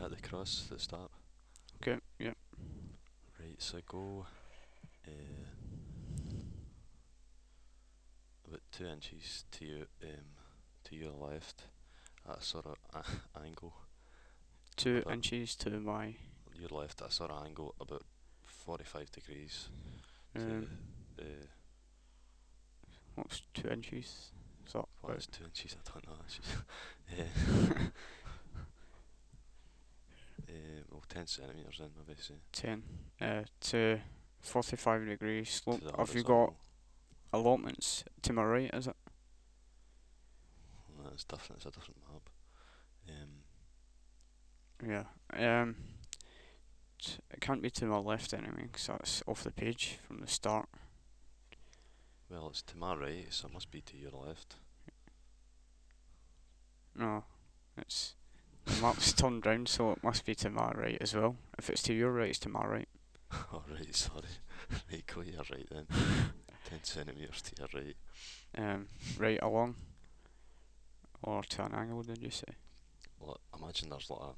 at the cross at the start. Okay, yeah. Right, so go about 2 inches to your left at a sort of angle. Two About inches to my your left at a sort of angle about 45 degrees to um. uh, What's 2 inches? So what about is 2 inches? I don't know. uh, well, 10 centimeters then maybe say 10. To 45 degrees to slope. the Have you got horizontal. allotments to my right? Is it? It's different. It's a different map. Um, Yeah. It can't be to my left anyway, because that's off the page from the start. well, it's to my right, so it must be to your left. No, it's the map's turned round, so it must be to my right as well. If it's to your right, it's to my right. Oh right, sorry. Right, go to your right then. 10 centimeters to your right. Right along or to an angle? Did you say? Well, imagine there's like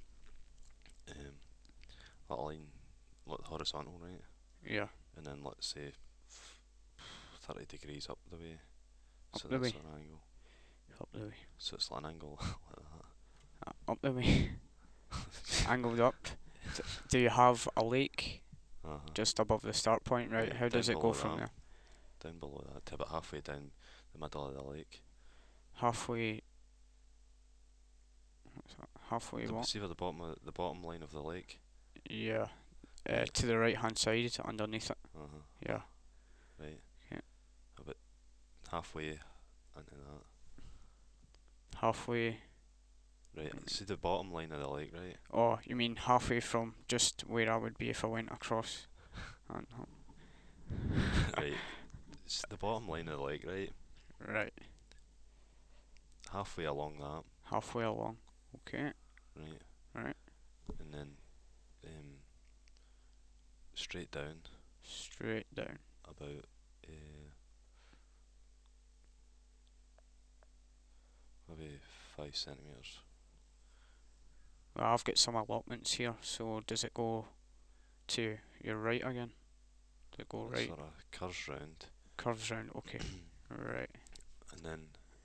a line, like horizontal, right? Yeah, And then let's say 30 degrees up the way. up So the that's way, an angle. up the way, So it's like an angle like up the way, that. angled up. Do you have a lake Uh-huh. just above the start point? Right. Right, How down does it go below from that. there? Down below that, to about halfway down the middle of the lake. Halfway. Halfway what? See where the bottom line of the lake? Yeah. Right. To the right hand side, underneath it. Uh-huh. Yeah. Right. Okay. About halfway into that. Halfway. Right. See the bottom line of the lake, right? Oh, you mean halfway from just where I would be if I went across? And Right. It's the bottom line of the lake, right? right. Halfway along that, Halfway along. Okay. right? Right. And then um, straight down Straight down. about maybe 5 centimeters. Well, I've got some allotments here. So does it go to your right again? Does it go Well, it right? sort of curves round, Curves round. Okay. Right. and then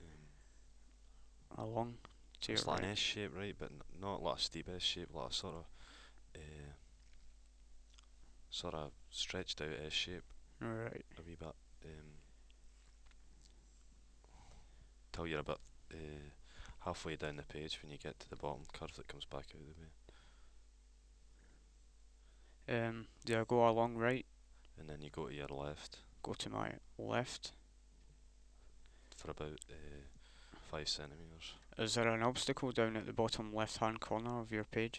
Along to your it's like an right. S shape, right? But not like a steep S shape, like a sort of stretched out S shape Right. a wee bit. Till you're about halfway down the page when you get to the bottom curve that comes back out of the way, Do I go along right? and then you go to your left Go to my left. for about 5 centimeters. Is there an obstacle down at the bottom left hand corner of your page?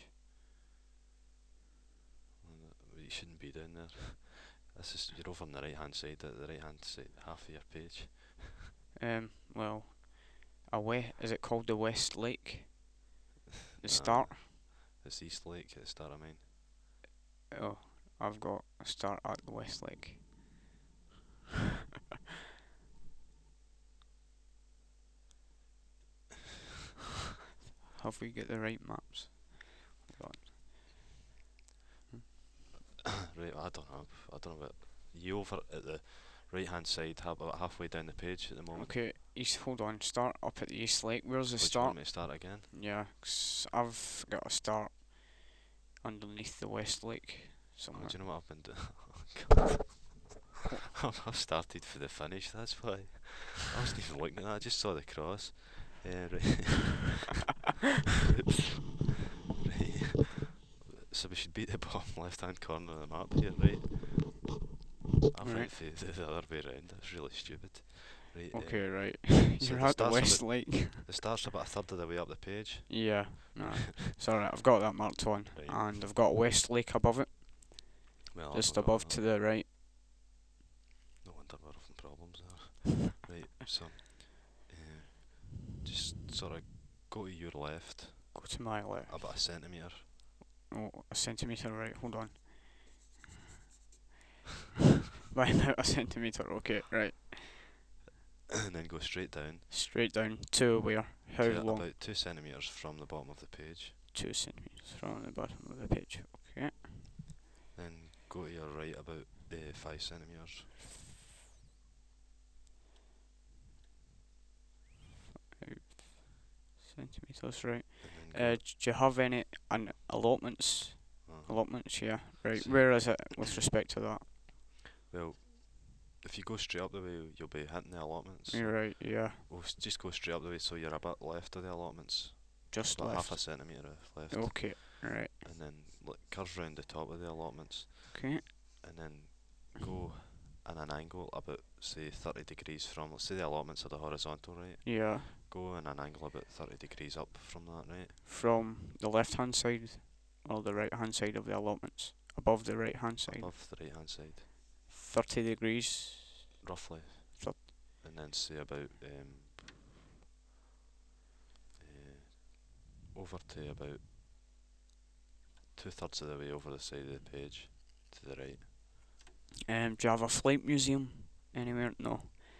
You shouldn't be down there. This is you're over on the right hand side, at the right hand side half of your page. Well, is it called the West Lake? The Nah, start? it's East Lake at the start of mine. Oh, I've got a start at the West Lake. Have we got the right maps? Hold Right, I don't know. I don't know about you over at the right hand side, about halfway down the page at the on. moment. Okay, east. Hold on. Start up at the East Lake. Where's the Would you want start? me to start again? Yeah, 'cause I've got a start underneath the West Lake Oh, somewhere. do you know what I've been doing? I've started for the finish, that's why. I wasn't even looking at that, I just saw the cross. Right. Right. So we should be at the bottom left hand corner of the map here, right? I Right. went the other way around, that's really stupid. Right, Okay, right. so You're the at the start's West about Lake. the start's about a third of the way up the page. Yeah. No. It's alright. I've got that marked on, Right. and I've got West Lake above it, Well, I've just not got above that. to the right. No wonder we're having problems there. Right, so just sort of go to your left Go to my left. about a centimetre. Oh, a centimetre. Right. Hold on. By about a centimetre. Okay. Right. And then go straight down Straight down to where? How to long? about 2 centimetres from the bottom of the page. 2 centimeters from the bottom of the page. Okay. Then go to your right about 5 centimeters. 5 centimeters, right. And then Do you have any allotments? go. Allotments, yeah. Right. So, Where is it with respect to that? well, if you go straight up the way, you'll be hitting the allotments. So You're right, yeah. we'll just go straight up the way, so you're a bit left of the allotments. Just About half a left. centimetre left. Okay, right. And then curve round the top of the allotments. Okay. And then go in an angle about, say, 30 degrees from, let's say the allotments are the horizontal, right? Yeah. Go in an angle about 30 degrees up from that, right? From the left hand side or the right hand side of the allotments? Above the right hand side. Above the right hand side, 30 degrees. roughly. Thir- And then say about over to about 2/3 of the way over the side of the page to the right. Do you have a flight museum anywhere? No.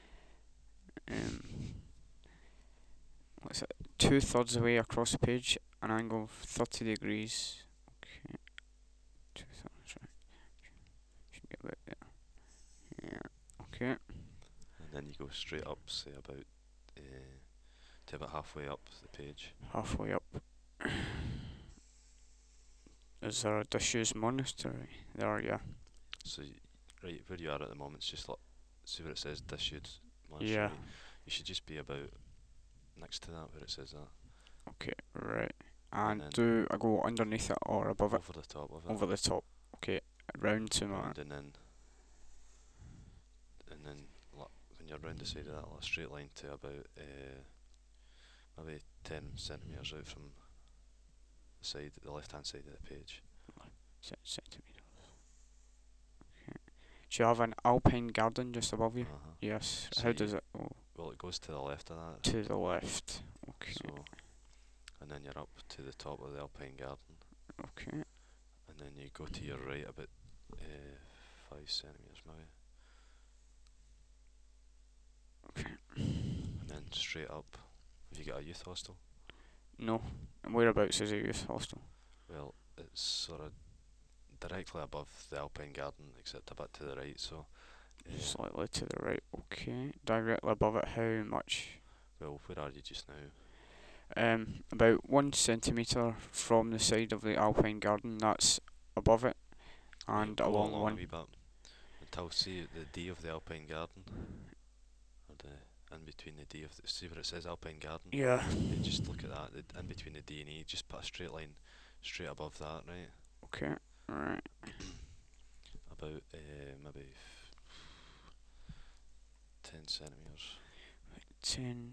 What's it? 2/3 away across the page, an angle of 30 degrees. Okay. 2/3, right. Should get about there. Yeah. Okay. And then you go straight up, say about to about halfway up the page. Halfway up. Is there a disused monastery there? Yeah. So right where you are at the moment, it's just like, see where it says disused monastery. Yeah. You should just be about next to that where it says that. Okay. Right. And And then do I go underneath it or above it? over the top of it. Over the top. Okay. Round to my. Round and then when you're round the side of that, like a straight line to about maybe 10 centimetres out from the side, the left hand side of the page. Centimeters. Okay. Do you have an alpine garden just above you? Uh-huh. Yes. So How does it go? Well, it goes to the left of that. To the left. Okay. So, and then you're up to the top of the alpine garden. Okay. And then you go to your right about 5 centimetres maybe. Okay. And then straight up. Have you got a youth hostel? No. And whereabouts is a youth hostel? Well, it's sort of directly above the alpine garden, except a bit to the right. So, Slightly to the right. Okay. Directly above it. How much? well, where are you just now? About 1 centimetre from the side of the alpine garden. That's above it, and Go along a one. wee bit until see the D of the alpine garden, or the in between the D of the, see where it says alpine garden. Yeah. You just look at that. In between the D and E, just put a straight line straight above that, right? Okay. Right. About maybe 10 centimetres. 10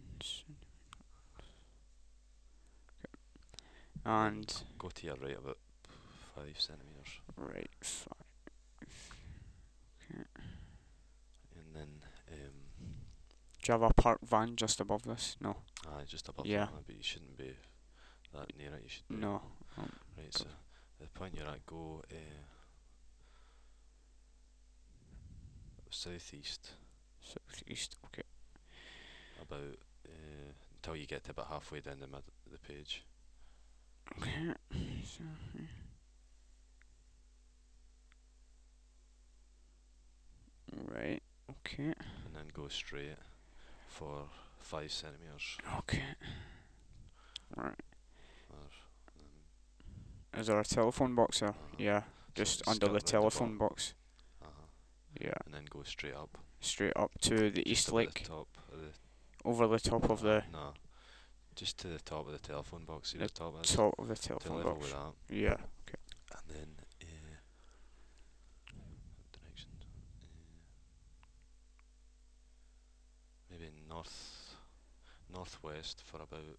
and Go to your right about 5 centimetres. right 5. Okay. And then Do you have a parked van just above this? No. just above Yeah. that, but you shouldn't be that near it. You should be No. right. So the point you're at, go southeast Southeast. Okay. about until you get to about halfway down the page. Okay. So, right. Okay. And then go straight for 5 centimetres. Okay. Right. Or, Is there a telephone box there? Yeah. Just it's under got the round the telephone bottom. box. uh-huh. Yeah. And then go straight up. Straight up to the Just East about Lake. the top of the Over the top of the no, just to the top of the telephone box. See The where the top is. top of the To telephone level box. with that. Yeah. And then direction. Maybe northwest for about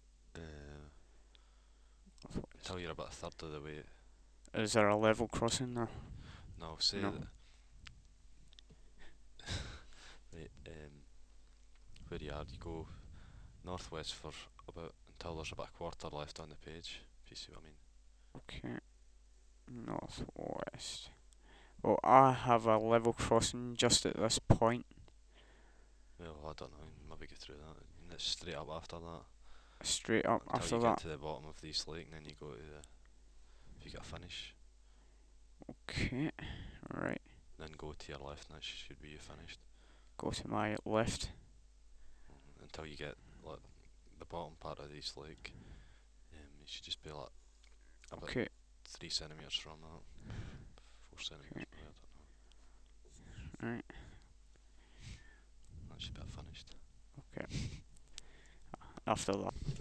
until you're about a third of the way. Is there a level crossing there? No, say No. that. Right, where you are, you go northwest for about until there's about a quarter left on the page. If you see what I mean. Okay. Northwest. Well, I have a level crossing just at this point. Well, I don't know. Maybe get through that. And it's straight up after that. Straight up Until after you that. get to the bottom of the East Lake, and then you go to if you get a finish. Okay, right. Then go to your left, and that should be you finished. Go to my left. Until you get like the bottom part of this leg, you should just be like about Okay, 3 centimeters from that, 4 centimeters okay, probably. I don't know. right. That should be finished. Okay. After that.